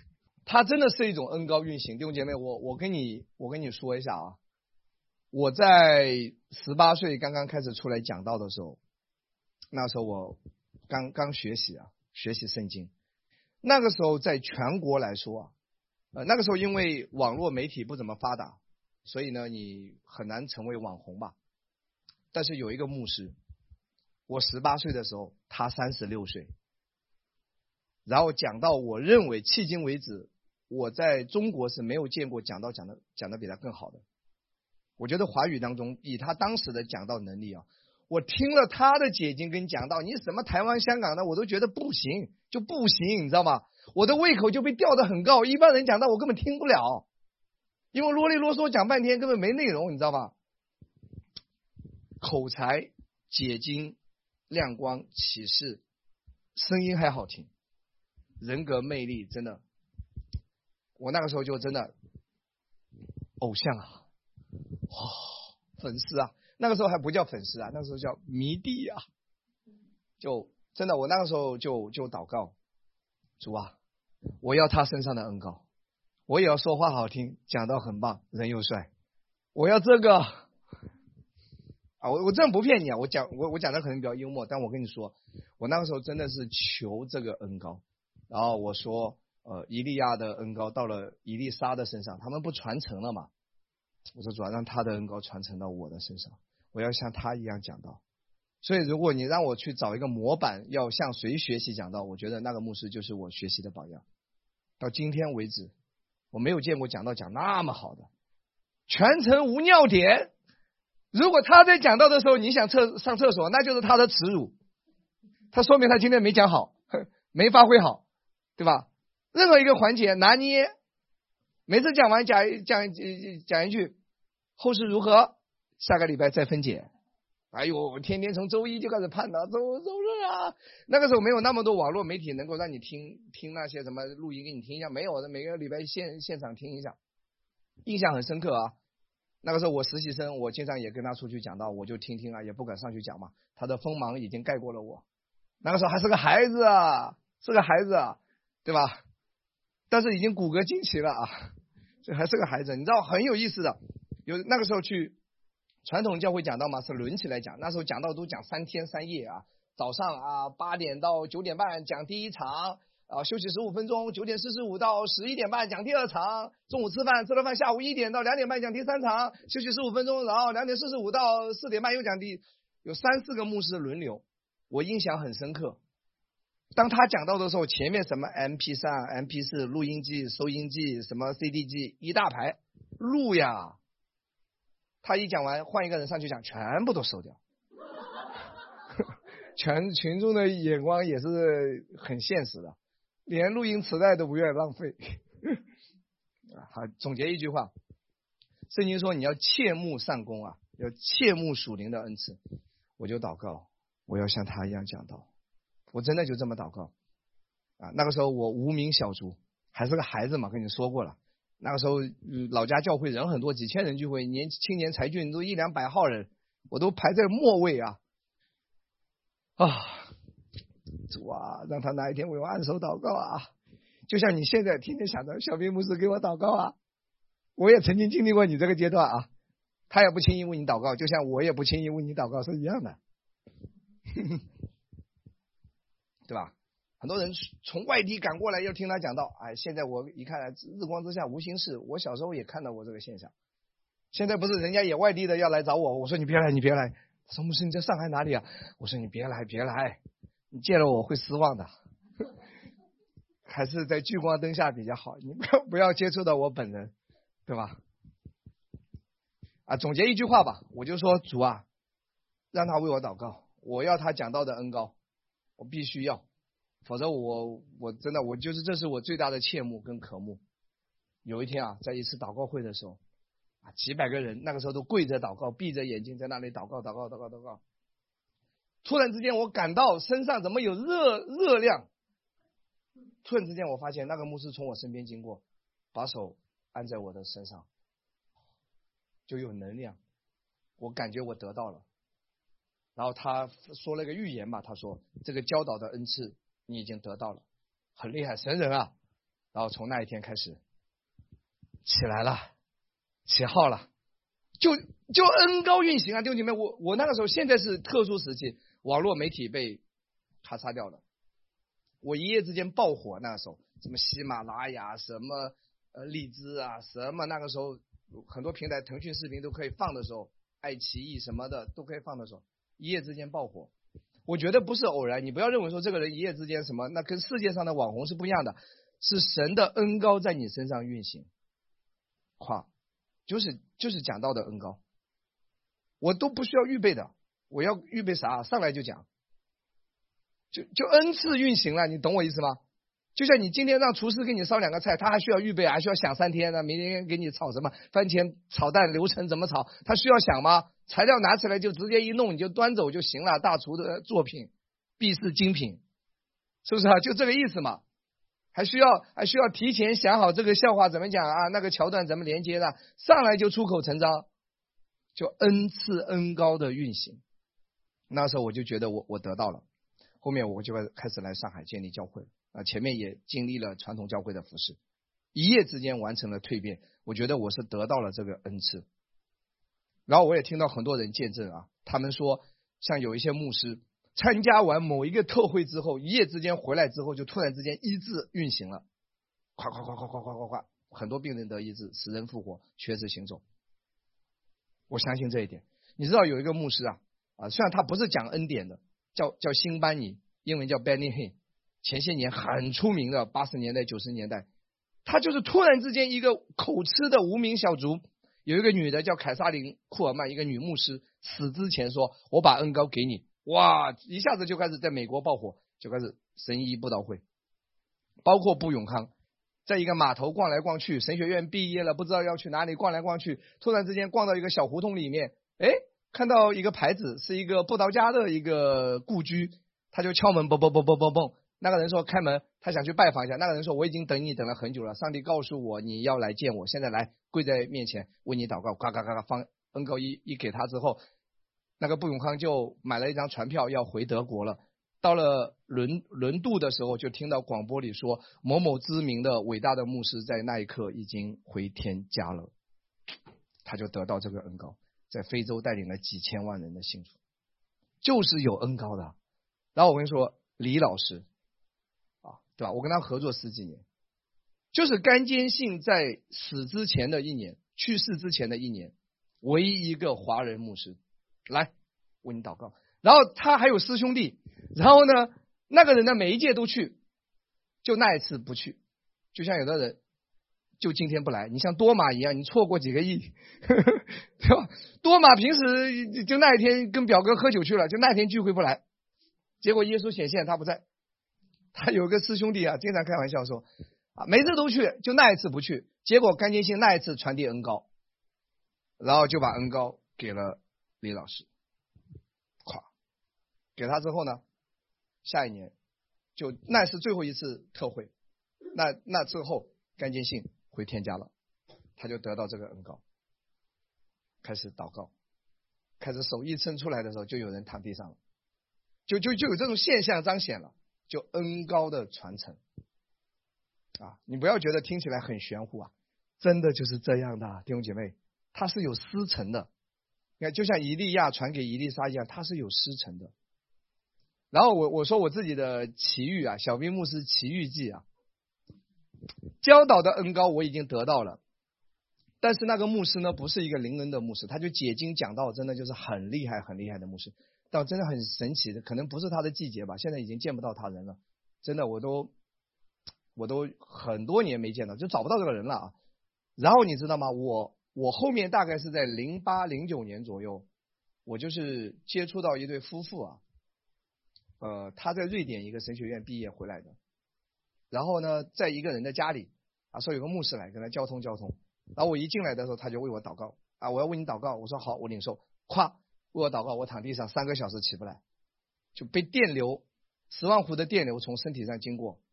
它真的是一种恩高运行。弟兄姐妹，我我跟你我跟你说一下啊，我在十八岁刚刚开始出来讲道的时候，那时候我刚刚学习啊，学习圣经。那个时候在全国来说啊，呃，那个时候因为网络媒体不怎么发达，所以呢，你很难成为网红吧。但是有一个牧师，我十八岁的时候，他三十六岁，然后讲到我认为迄今为止，我在中国是没有见过讲道讲的讲的比他更好的。我觉得华语当中以他当时的讲道能力啊，我听了他的解经跟讲道，你什么台湾香港的我都觉得不行，就不行，你知道吗？我的胃口就被吊得很高，一般人讲道我根本听不了，因为啰里啰嗦讲半天根本没内容，你知道吗？口才、解经、亮光、启示，声音还好听，人格魅力真的，我那个时候就真的偶像啊，哇、哦，粉丝啊，那个时候还不叫粉丝啊，那个时候叫迷弟啊，就真的我那个时候就就祷告，主啊，我要他身上的恩膏，我也要说话好听，讲道很棒，人又帅，我要这个啊，我我真的不骗你啊，我讲我我讲的可能比较幽默，但我跟你说，我那个时候真的是求这个恩膏，然后我说，呃，以利亚的恩膏到了以利沙的身上，他们不传承了嘛？我说主要让他的恩膏传承到我的身上，我要像他一样讲道。所以如果你让我去找一个模板，要向谁学习讲道，我觉得那个牧师就是我学习的榜样。到今天为止，我没有见过讲道讲那么好的，全程无尿点。如果他在讲道的时候你想厕上厕所，那就是他的耻辱，他说明他今天没讲好，没发挥好，对吧？任何一个环节拿捏，每次讲完讲讲讲一句后事如何，下个礼拜再分解。哎呦，天天从周一就开始盼到周周日啊！那个时候没有那么多网络媒体能够让你听听那些什么录音给你听一下，没有的，每个礼拜现现场听一下，印象很深刻啊。那个时候我实习生，我经常也跟他出去讲道，我就听听啊，也不敢上去讲嘛。他的锋芒已经盖过了我，那个时候还是个孩子啊，是个孩子啊，对吧？但是已经骨骼惊奇了啊，这还是个孩子。你知道很有意思的，有那个时候去传统教会讲道嘛，是轮起来讲，那时候讲道都讲三天三夜啊，早上啊八点到九点半讲第一场。啊，休息十五分钟，九点四十五到十一点半讲第二场，中午吃饭，吃了饭，下午一点到两点半讲第三场，休息十五分钟，然后两点四十五到四点半又讲第，有三四个牧师轮流，我印象很深刻。当他讲到的时候，前面什么 M P 三、M P 四 录音机、收音机，什么 C D 机一大排录呀，他一讲完，换一个人上去讲，全部都收掉。全群众的眼光也是很现实的。连录音磁带都不愿意浪费。好，总结一句话，圣经说你要切慕善功啊，要切慕属灵的恩赐。我就祷告，我要像他一样讲道，我真的就这么祷告啊。那个时候我无名小卒，还是个孩子嘛，跟你说过了。那个时候、嗯、老家教会人很多，几千人聚会，年青年才俊都一两百号人，我都排在末位啊啊。主啊，让他哪一天为我按手祷告啊！就像你现在天天想着小兵牧师给我祷告啊，我也曾经经历过你这个阶段啊。他也不轻易为你祷告，就像我也不轻易为你祷告是一样的，对吧？很多人从外地赶过来要听他讲道，哎，现在我一看日光之下无心事，我小时候也看到过这个现象。现在不是人家也外地的要来找我，我说你别来，你别来。他说牧师你在上海哪里啊？我说你别来，别来。你见了我会失望的，还是在聚光灯下比较好，你不要不要接触到我本人，对吧？啊，总结一句话吧，我就说主啊，让他为我祷告，我要他讲道的恩膏，我必须要，否则我我真的我就是这是我最大的切慕跟渴慕。有一天啊，在一次祷告会的时候啊，几百个人那个时候都跪着祷告，闭着眼睛在那里祷告祷告祷告祷告。突然之间我感到身上怎么有热热量，突然之间我发现那个牧师从我身边经过，把手按在我的身上，就有能量，我感觉我得到了。然后他说了一个预言嘛，他说这个教导的恩赐你已经得到了，很厉害，神人啊！ 然后从那一天开始起来了，起号了，就就恩高运行啊，弟兄姐妹，我我那个时候现在是特殊时期，网络媒体被咔嚓掉了，我一夜之间爆火，那个时候什么喜马拉雅，什么呃荔枝啊，什么那个时候很多平台，腾讯视频都可以放的时候，爱奇艺什么的都可以放的时候，一夜之间爆火。我觉得不是偶然，你不要认为说这个人一夜之间什么，那跟世界上的网红是不一样的，是神的恩高在你身上运行。夸，就是就是讲到的恩高，我都不需要预备的，我要预备啥？上来就讲，就就恩赐运行了，你懂我意思吗？就像你今天让厨师给你烧两个菜，他还需要预备，还需要想三天呢。明天给你炒什么番茄炒蛋，流程怎么炒，他需要想吗？材料拿起来就直接一弄，你就端走就行了。大厨的作品必是精品，是不是啊？就这个意思嘛。还需要还需要提前想好这个笑话怎么讲啊，那个桥段怎么连接的，上来就出口成章，就恩赐恩高的运行。那时候我就觉得我我得到了，后面我就开始来上海建立教会啊，前面也经历了传统教会的服事，一夜之间完成了蜕变，我觉得我是得到了这个恩赐。然后我也听到很多人见证啊，他们说像有一些牧师参加完某一个特会之后，一夜之间回来之后，就突然之间医治运行了，夸夸夸夸夸夸夸夸，很多病人得医治，死人复活，瘸子行走。我相信这一点。你知道有一个牧师啊，啊，虽然他不是讲恩典的，叫叫辛班尼，英文叫 Benny Hinn， 前些年很出名的，八十年代九十年代，他就是突然之间一个口吃的无名小卒。有一个女的叫凯撒琳·库尔曼，一个女牧师，死之前说：“我把恩膏给你。”哇，一下子就开始在美国爆火，就开始神医布道会，包括布永康，在一个码头逛来逛去，神学院毕业了，不知道要去哪里，逛来逛去，突然之间逛到一个小胡同里面，哎，看到一个牌子，是一个布道家的一个故居，他就敲门，嘣嘣嘣嘣嘣嘣，那个人说开门，他想去拜访一下，那个人说我已经等你等了很久了，上帝告诉我你要来见我，现在来跪在面前为你祷告，嘎嘎嘎嘎放恩膏一一给他之后，那个布永康就买了一张船票要回德国了。到了轮轮渡的时候，就听到广播里说某某知名的伟大的牧师在那一刻已经回天家了，他就得到这个恩膏，在非洲带领了几千万人的信主，就是有恩膏的。然后我跟你说，李老师啊，对吧？我跟他合作十几年，就是甘坚信在死之前的一年，去世之前的一年，唯一一个华人牧师来为你祷告。然后他还有师兄弟，然后呢，那个人呢每一届都去，就那一次不去。就像有的人就今天不来，你像多马一样，你错过几个亿，呵呵，对吧？多马平时就那一天跟表哥喝酒去了，就那一天聚会不来，结果耶稣显现他不在。他有个师兄弟啊，经常开玩笑说啊，每次都去，就那一次不去，结果甘坚信那一次传递恩膏，然后就把恩膏给了李老师。给他之后呢，下一年就那是最后一次特会，那那之后甘坚信回天家了，他就得到这个恩膏，开始祷告，开始手一伸出来的时候，就有人躺地上了，就就就有这种现象彰显了，就恩膏的传承啊！你不要觉得听起来很玄乎啊，真的就是这样的，弟兄姐妹，它是有师承的。你看，就像以利亚传给以利沙一样，它是有师承的。然后我我说我自己的奇遇啊，小兵牧师奇遇记啊，教导的恩膏我已经得到了，但是那个牧师呢不是一个灵恩的牧师，他就解经讲道，真的就是很厉害很厉害的牧师，但真的很神奇的，可能不是他的季节吧，现在已经见不到他人了，真的我都我都很多年没见到，就找不到这个人了啊。然后你知道吗？我我后面大概是在零八零九年左右，我就是接触到一对夫妇啊。呃，他在瑞典一个神学院毕业回来的，然后呢，在一个人的家里啊，说有个牧师来跟他交通交通，然后我一进来的时候，他就为我祷告啊，我要为你祷告，我说好，我领受，咵，为我祷告，我躺地上三个小时起不来，就被电流十万伏的电流从身体上经过。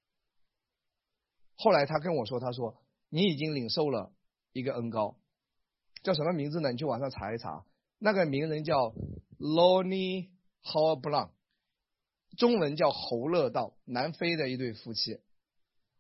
后来他跟我说，他说你已经领受了一个恩膏，叫什么名字呢？你去网上查一查，那个名人叫 Lonnie Howard Brown。中文叫侯乐道，南非的一对夫妻，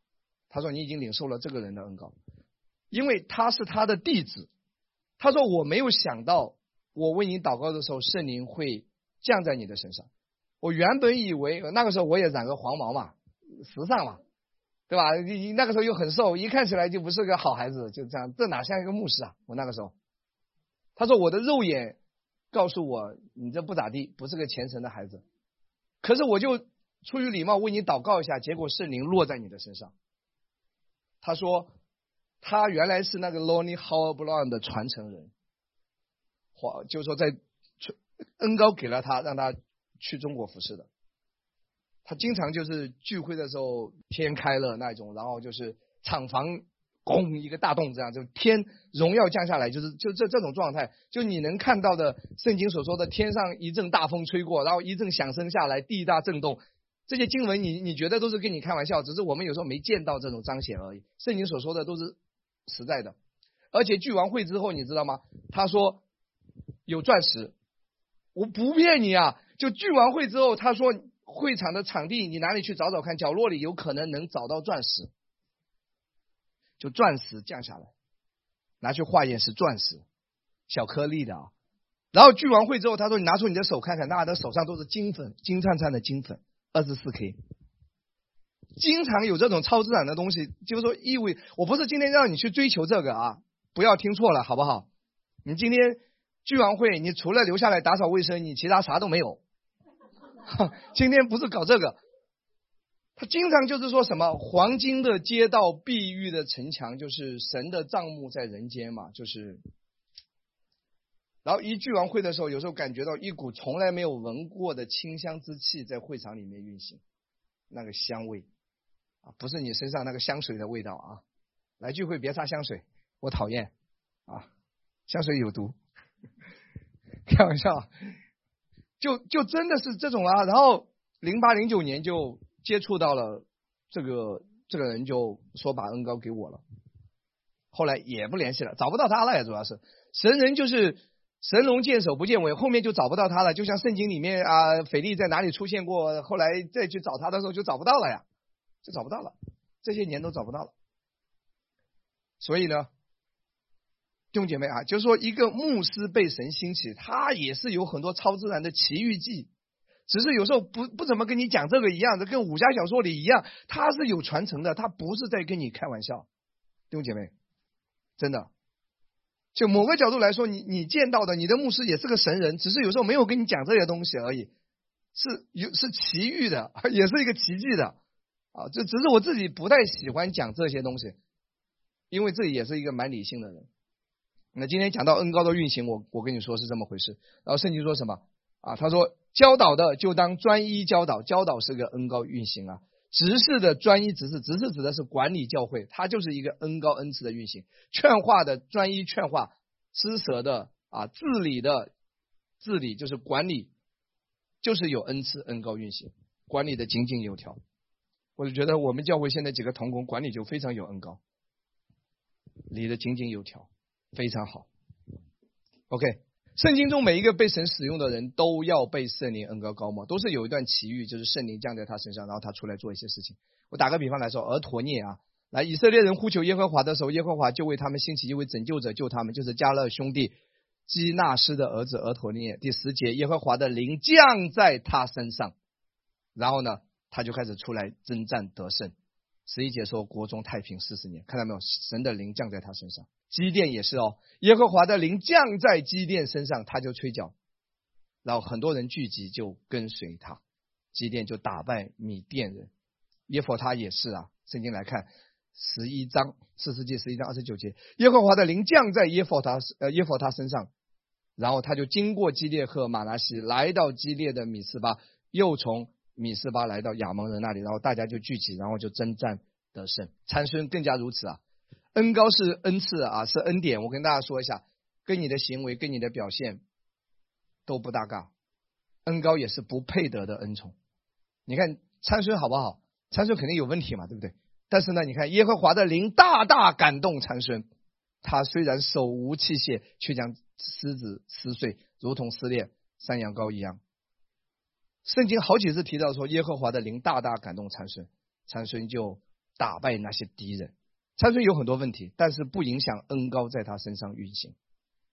他说你已经领受了这个人的恩膏，因为他是他的弟子。他说我没有想到我为你祷告的时候圣灵会降在你的身上。我原本以为那个时候我也染个黄毛嘛，时尚嘛，对吧？你那个时候又很瘦，一看起来就不是个好孩子，就这样，这哪像一个牧师啊？我那个时候，他说我的肉眼告诉我你这不咋地，不是个虔诚的孩子。可是我就出于礼貌为你祷告一下，结果圣灵落在你的身上。他说他原来是那个 Lonnie Howard Brown 的传承人，就是说在恩膏给了他，让他去中国服侍的。他经常就是聚会的时候天开了那种，然后就是厂房咣一个大洞，这样就天荣耀降下来，就是就这这种状态，就你能看到的圣经所说的天上一阵大风吹过，然后一阵响声下来，地大震动。这些经文你你觉得都是跟你开玩笑，只是我们有时候没见到这种彰显而已。圣经所说的都是实在的。而且聚完会之后你知道吗？他说有钻石，我不骗你啊，就聚完会之后他说会场的场地你哪里去找找看，角落里有可能能找到钻石，就钻石降下来，拿去化验是钻石，小颗粒的啊。然后聚完会之后他说你拿出你的手看看，那的手上都是金粉，金灿灿的金粉， 二十四 K。 经常有这种超自然的东西，就是说意味我不是今天让你去追求这个啊，不要听错了好不好？你今天聚完会你除了留下来打扫卫生你其他啥都没有，今天不是搞这个。他经常就是说什么黄金的街道，碧玉的城墙，就是神的帐幕在人间嘛，就是然后一聚完会的时候有时候感觉到一股从来没有闻过的清香之气在会场里面运行，那个香味啊，不是你身上那个香水的味道啊。来聚会别擦香水，我讨厌啊，香水有毒开玩笑，就就真的是这种啊。然后零八零九年就接触到了这个这个人，就说把恩膏给我了，后来也不联系了，找不到他了，也主要是神人就是神龙见首不见尾，后面就找不到他了。就像圣经里面啊，腓力在哪里出现过，后来再去找他的时候就找不到了呀，就找不到了，这些年都找不到了。所以呢弟兄姐妹啊，就是说一个牧师被神兴起，他也是有很多超自然的奇遇记，只是有时候不不怎么跟你讲这个一样的，跟武侠小说里一样，他是有传承的，他不是在跟你开玩笑。弟兄姐妹，真的，就某个角度来说，你你见到的你的牧师也是个神人，只是有时候没有跟你讲这些东西而已，是有是奇遇的，也是一个奇迹的啊。这只是我自己不太喜欢讲这些东西，因为自己也是一个蛮理性的人。那今天讲到恩膏的运行，我我跟你说是这么回事。然后圣经说什么啊？他说教导的就当专一教导，教导是个恩膏运行啊。执事的专一执事，执事指的是管理教会，它就是一个恩膏恩赐的运行。劝化的专一劝化，施舍的啊治理的治理就是管理，就是有恩赐恩膏运行，管理的井井有条。我就觉得我们教会现在几个同工管理就非常有恩膏，理的井井有条，非常好。 OK， 圣经中每一个被神使用的人都要被圣灵恩膏膏抹，都是有一段奇遇，就是圣灵降在他身上，然后他出来做一些事情。我打个比方来说，俄陀聂啊，来以色列人呼求耶和华的时候，耶和华就为他们兴起一位拯救者救他们，就是迦勒兄弟基纳斯的儿子俄陀聂。第十节，耶和华的灵降在他身上，然后呢他就开始出来征战得胜。十一节说国中太平四十年，看到没有，神的灵降在他身上。基甸也是哦，耶和华的灵降在基甸身上，他就吹角，然后很多人聚集就跟随他，基甸就打败米甸人。耶弗他也是啊，圣经来看十一章四世纪十一章二十九节，耶和华的灵降在耶弗他呃耶弗他身上，然后他就经过基列和马拿西，来到基列的米斯巴，又从米斯巴来到亚蒙人那里，然后大家就聚集，然后就征战得胜。参孙更加如此啊，恩膏是恩赐啊，是恩典。我跟大家说一下，跟你的行为跟你的表现都不搭嘎，恩膏也是不配得的恩宠。你看参孙好不好？参孙肯定有问题嘛，对不对？但是呢，你看耶和华的灵大大感动参孙，他虽然手无器械，却将狮子撕碎，如同撕裂山羊羔一样。圣经好几次提到说耶和华的灵大大感动参孙，参孙就打败那些敌人。参孙有很多问题，但是不影响恩膏在他身上运行。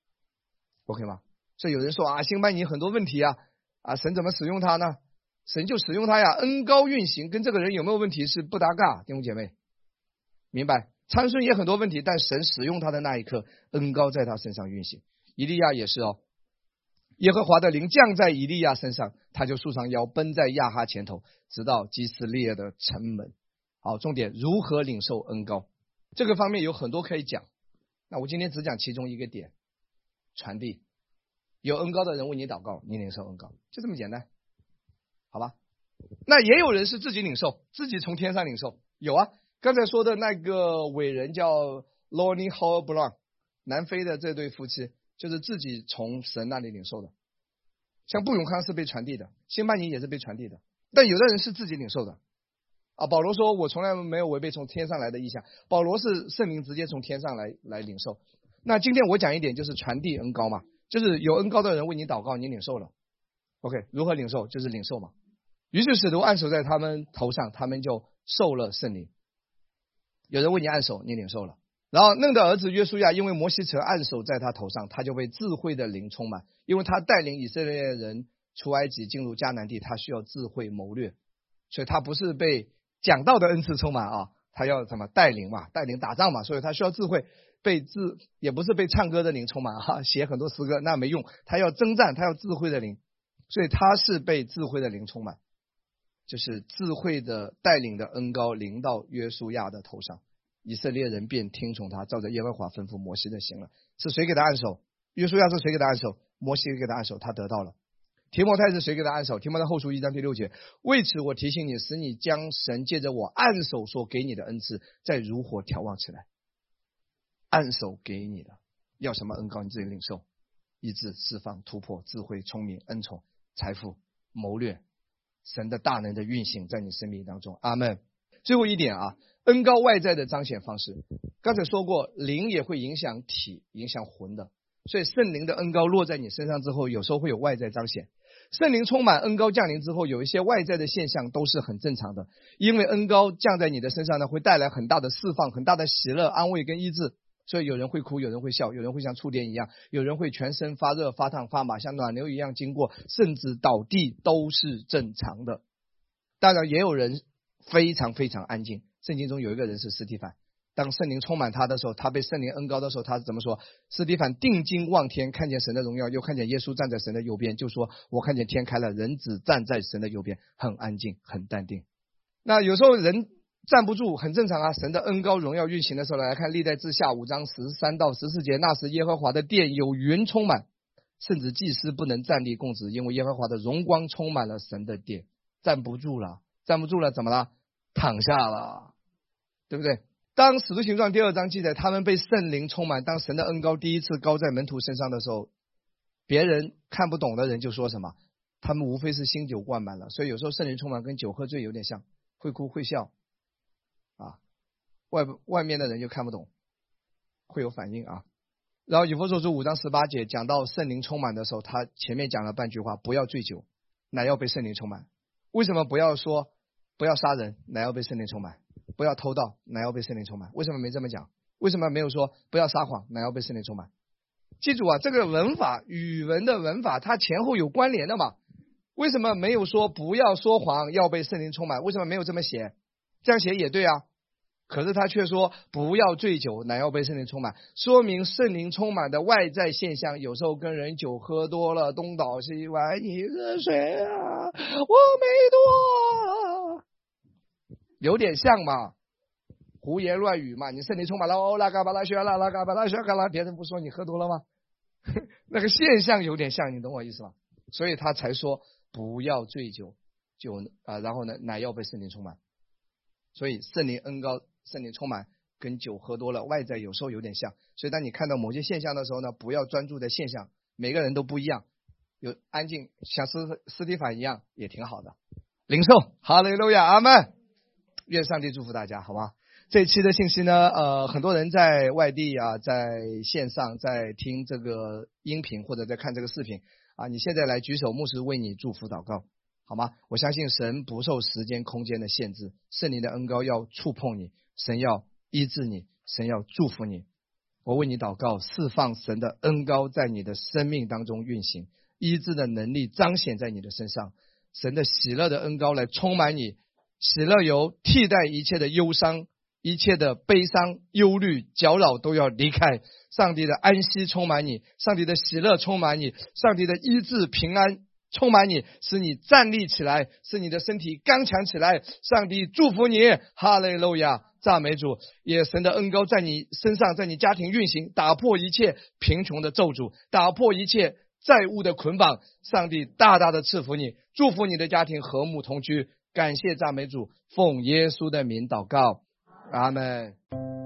OK 吗？所以有人说啊，辛巴尼很多问题啊，啊，神怎么使用他呢？神就使用他呀，恩膏运行跟这个人有没有问题是不搭嘎，弟兄姐妹明白？参孙也很多问题，但神使用他的那一刻，恩膏在他身上运行。以利亚也是哦，耶和华的灵降在以利亚身上，他就束上腰，奔在亚哈前头，直到基斯列的城门。好，重点如何领受恩膏，这个方面有很多可以讲，那我今天只讲其中一个点，传递。有恩膏的人为你祷告，你领受恩膏，就这么简单，好吧？那也有人是自己领受，自己从天上领受，有啊。刚才说的那个伟人叫 Lonnie Hall Brown， 南非的这对夫妻就是自己从神那里领受的。像布永康是被传递的，辛巴尼也是被传递的，但有的人是自己领受的啊。保罗说我从来没有违背从天上来的意象，保罗是圣灵直接从天上来来领受。那今天我讲一点就是传递恩膏嘛，就是有恩膏的人为你祷告，你领受了 OK， 如何领受？就是领受嘛。于是使徒按手在他们头上，他们就受了圣灵。有人为你按手，你领受了。然后嫩的儿子约书亚，因为摩西曾按手在他头上，他就被智慧的灵充满，因为他带领以色列人出埃及进入迦南地，他需要智慧谋略，所以他不是被讲道的恩赐充满啊，他要怎么带领嘛，带领打仗嘛，所以他需要智慧。被智也不是被唱歌的灵充满啊，写很多诗歌那没用，他要征战，他要智慧的灵，所以他是被智慧的灵充满，就是智慧的带领的恩膏临到约书亚的头上，以色列人便听从他，照着耶和华吩咐摩西的行了。是谁给他按手？约书亚是谁给他按手？摩西给他按手，他得到了。提摩太是谁给他按手？提摩太后书一章第六节，为此我提醒你，使你将神借着我按手所给你的恩赐再如火眺望起来。按手给你的要什么恩膏，你自己领受。医治、释放、突破、智慧、聪明、恩宠、财富、谋略，神的大能的运行在你生命当中。阿们。最后一点啊，恩膏外在的彰显方式，刚才说过，灵也会影响体，影响魂的，所以圣灵的恩膏落在你身上之后，有时候会有外在彰显。圣灵充满，恩膏降临之后，有一些外在的现象都是很正常的，因为恩膏降在你的身上呢，会带来很大的释放，很大的喜乐、安慰跟医治。所以有人会哭，有人会笑，有人会像触电一样，有人会全身发热、发烫、发麻，像暖流一样经过，甚至倒地都是正常的。当然也有人非常非常安静。圣经中有一个人是司提反，当圣灵充满他的时候，他被圣灵恩膏的时候，他怎么说？司提反定睛望天，看见神的荣耀，又看见耶稣站在神的右边，就说我看见天开了，人子站在神的右边，很安静，很淡定。那有时候人站不住，很正常啊。神的恩膏荣耀运行的时候，来看历代志下五章十三到十四节，那时耶和华的殿有云充满，甚至祭司不能站立供职，因为耶和华的荣光充满了神的殿，站不住了，站不住了，怎么了？躺下了，对不对？当使徒行传第二章记载他们被圣灵充满，当神的恩膏第一次膏在门徒身上的时候，别人看不懂的人就说什么？他们无非是新酒灌满了。所以有时候圣灵充满跟酒喝醉有点像，会哭会笑啊，外外面的人就看不懂，会有反应啊。然后以弗所书五章十八节讲到圣灵充满的时候，他前面讲了半句话，不要醉酒，乃要被圣灵充满。为什么不要说不要杀人，乃要被圣灵充满？不要偷盗，乃要被圣灵充满？为什么没这么讲？为什么没有说不要撒谎，乃要被圣灵充满？记住啊，这个文法，语文的文法，它前后有关联的嘛。为什么没有说不要说谎，要被圣灵充满？为什么没有这么写？这样写也对啊，可是他却说不要醉酒，乃要被圣灵充满，说明圣灵充满的外在现象，有时候跟人酒喝多了，东倒西歪，你喝水啊，我没多，有点像嘛，胡言乱语嘛。你圣灵充满了，哦拉嘎巴拉学啦拉嘎巴拉学嘎啦，别人不说你喝多了吗？那个现象有点像，你懂我意思吗？所以他才说不要醉酒，酒啊，然后呢，乃要被圣灵充满。所以圣灵恩膏、圣灵充满跟酒喝多了外在有时候有点像，所以当你看到某些现象的时候呢，不要专注在现象，每个人都不一样，有安静像斯斯提反一样也挺好的。领受，哈利路亚，阿们。愿上帝祝福大家，好吗？这一期的信息呢，呃，很多人在外地啊，在线上在听这个音频或者在看这个视频啊，你现在来举手，牧师为你祝福祷告。 好吗？我相信神不受时间空间的限制，圣灵的恩膏要触碰你，神要医治你，神要祝福你。我为你祷告，释放神的恩膏在你的生命当中运行，医治的能力彰显在你的身上，神的喜乐的恩膏来充满你，喜乐油替代一切的忧伤，一切的悲伤、忧虑、搅扰都要离开，上帝的安息充满你，上帝的喜乐充满你，上帝的医治平安充满你，使你站立起来，使你的身体刚强起来。上帝祝福你，哈利路亚，赞美主。也神的恩膏在你身上，在你家庭运行，打破一切贫穷的咒诅，打破一切债务的捆绑。上帝大大的赐福你，祝福你的家庭和睦同居。感谢赞美主，奉耶稣的名祷告，阿们。